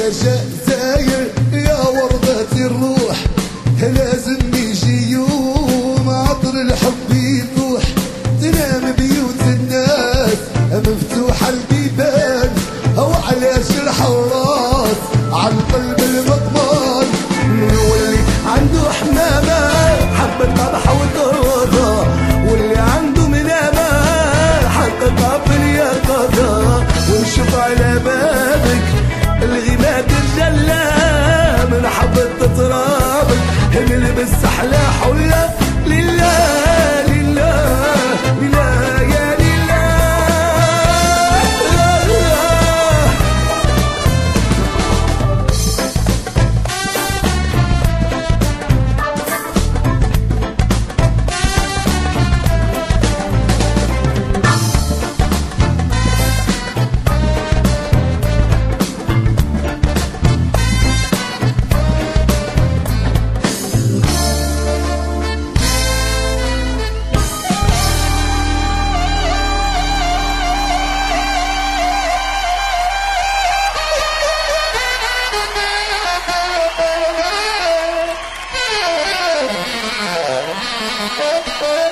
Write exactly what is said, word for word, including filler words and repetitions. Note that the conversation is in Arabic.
يا جزاير يا وردة الروح، لازم يجي يوم عطر الحب يفوح، تنام بيوت الناس مفتوحة البيبان، أو على جرح الراس عالقلب المضمان. واللي عنده حمامة حبة طبحة وترضى، واللي عنده منامة حققها في اليقظة، ونشوف على بابك الغيمات الجلة من حبة ترابك نلبس أحلى حلة لله لله لله يا لله. Oh,